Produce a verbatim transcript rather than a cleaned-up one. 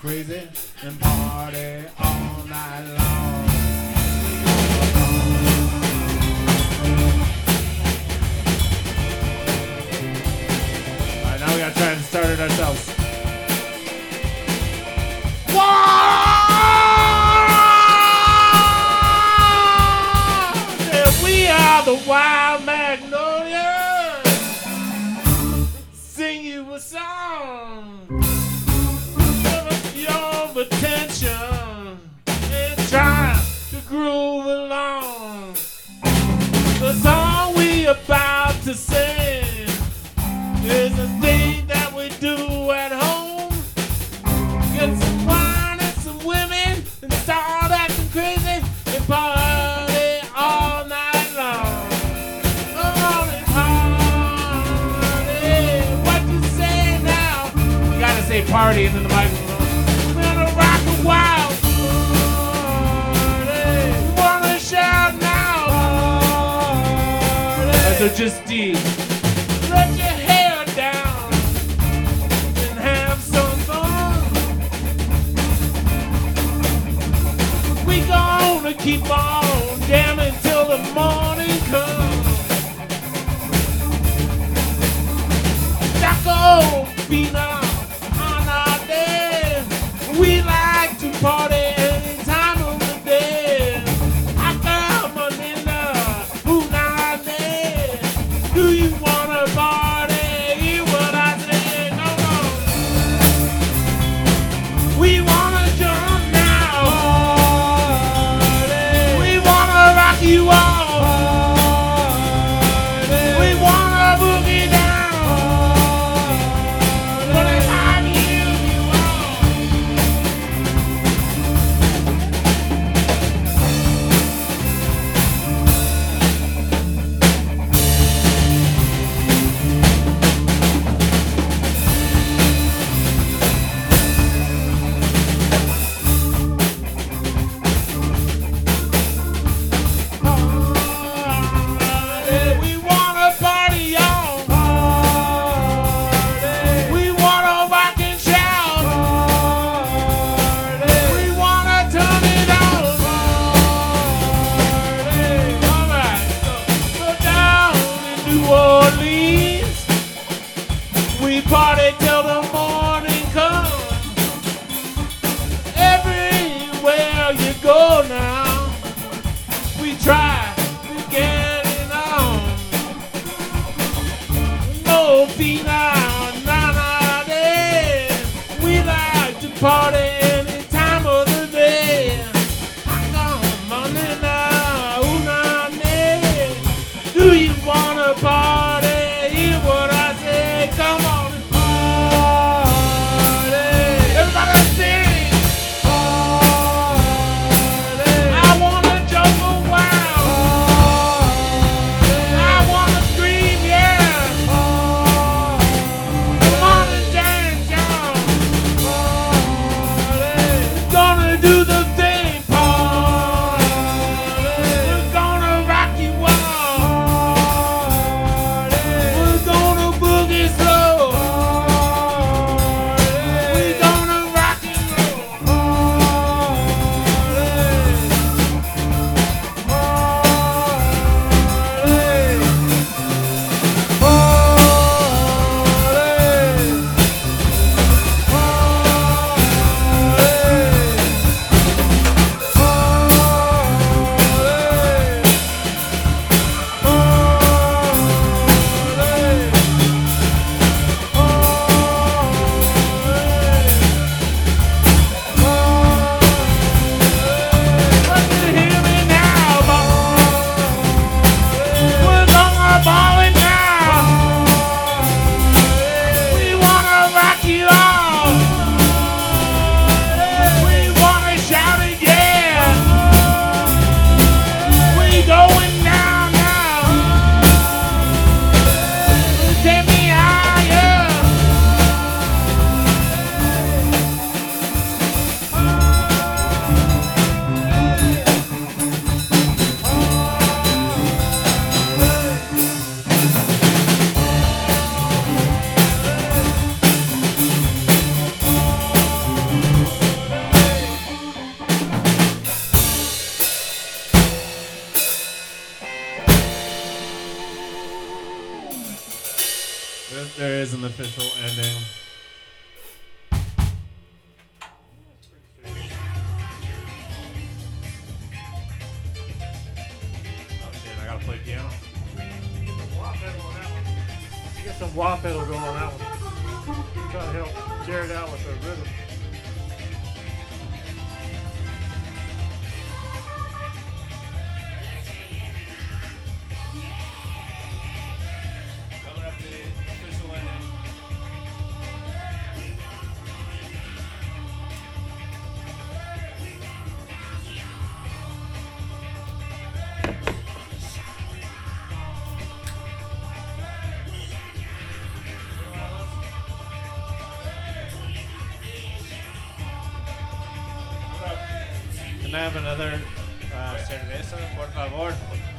crazy and party all night long. Alright, now we gotta try and start it ourselves. Yeah, we are the Wild Magnolias. Sing you a song. Your attention and try to groove along. The song we about to sing is a thing that we do at home. Get some wine and some women and start acting crazy and party all night long. On and party. What you say now? You gotta say party into the microphone. Rock a wild party. Wanna shout now? Party. So just deep. Let your hair down and have some fun. We gonna keep on jamming till the morning comes. Taco Pina. We like to party any time of the day. I come on in the Punane. Do you wanna party? Hear what I say? Come on. We wanna jump now. Party. We wanna rock you all. Party. We wanna boogie down. Party till the morning comes. Everywhere you go now, we try to get it on. No fina, nana day. We like to party any time of the day. Come on in now, unane. Do you wanna party? Hear what I say? Come on. I wanna jump a wild. is, there is an official ending. Oh shit, I gotta play piano. Get some wah pedal on that one. You get some wah pedal going on that one. Try to help Jared out with the rhythm. Coming up to the official ending. Can I have another uh, cerveza, por favor?